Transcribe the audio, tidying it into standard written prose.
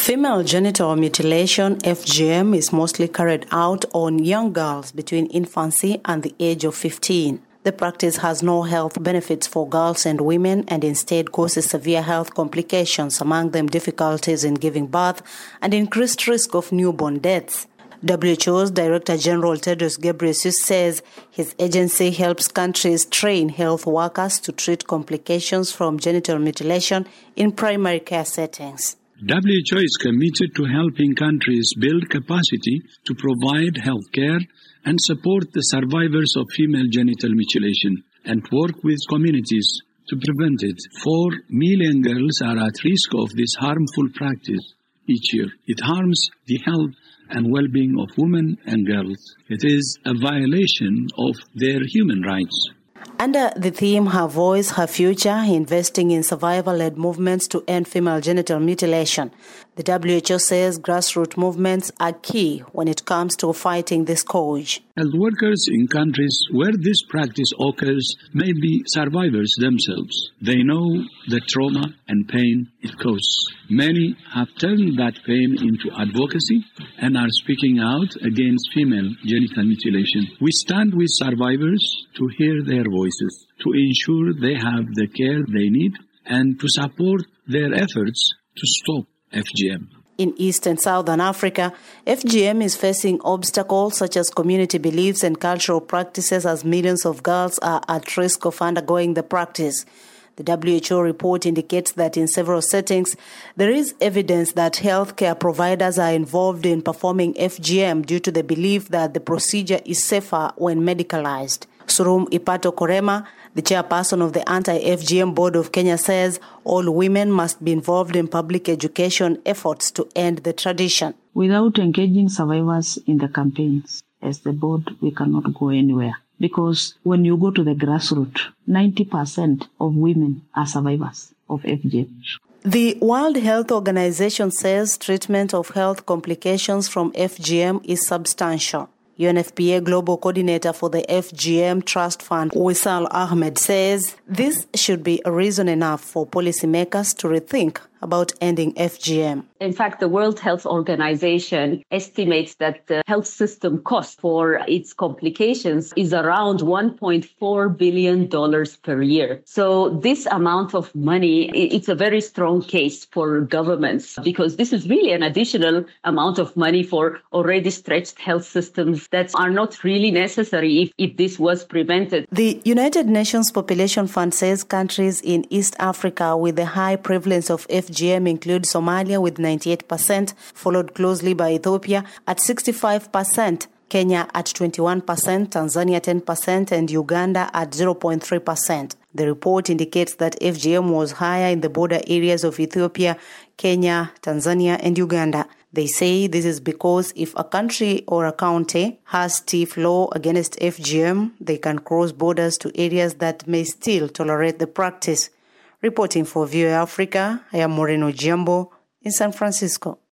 Female genital mutilation, FGM, is mostly carried out on young girls between infancy and the age of 15. The practice has no health benefits for girls and women and instead causes severe health complications, among them difficulties in giving birth and increased risk of newborn deaths. WHO's Director General Tedros Ghebreyesus says his agency helps countries train health workers to treat complications from genital mutilation in primary care settings. WHO is committed to helping countries build capacity to provide health care and support the survivors of female genital mutilation and work with communities to prevent it. 4 million girls are at risk of this harmful practice each year. It harms the health and well-being of women and girls. It is a violation of their human rights. Under the theme Her Voice, Her Future, investing in survival-led movements to end female genital mutilation, the WHO says grassroots movements are key when it comes to fighting this scourge. Health workers in countries where this practice occurs may be survivors themselves. They know the trauma and pain it causes. Many have turned that pain into advocacy and are speaking out against female genital mutilation. We stand with survivors to hear their voices, to ensure they have the care they need, and to support their efforts to stop FGM. In East and Southern Africa, FGM is facing obstacles such as community beliefs and cultural practices as millions of girls are at risk of undergoing the practice. The WHO report indicates that in several settings, there is evidence that healthcare providers are involved in performing FGM due to the belief that the procedure is safer when medicalized. Surum Ipato Korema, the chairperson of the Anti-FGM Board of Kenya, says all women must be involved in public education efforts to end the tradition. Without engaging survivors in the campaigns, as the board, we cannot go anywhere. Because when you go to the grassroots, 90% of women are survivors of FGM. The World Health Organization says treatment of health complications from FGM is substantial. UNFPA Global Coordinator for the FGM Trust Fund, Wissal Ahmed, says this should be a reason enough for policymakers to rethink about ending FGM. In fact, the World Health Organization estimates that the health system cost for its complications is around $1.4 billion per year. So this amount of money, it's a very strong case for governments because this is really an additional amount of money for already stretched health systems that are not really necessary if this was prevented. The United Nations Population Fund says countries in East Africa with a high prevalence of FGM include Somalia with 98%, followed closely by Ethiopia at 65%, Kenya at 21%, Tanzania 10%, and Uganda at 0.3%. The report indicates that FGM was higher in the border areas of Ethiopia, Kenya, Tanzania, and Uganda. They say this is because if a country or a county has stiff law against FGM, they can cross borders to areas that may still tolerate the practice. Reporting for VOA Africa, I am Moreno Giambo in San Francisco.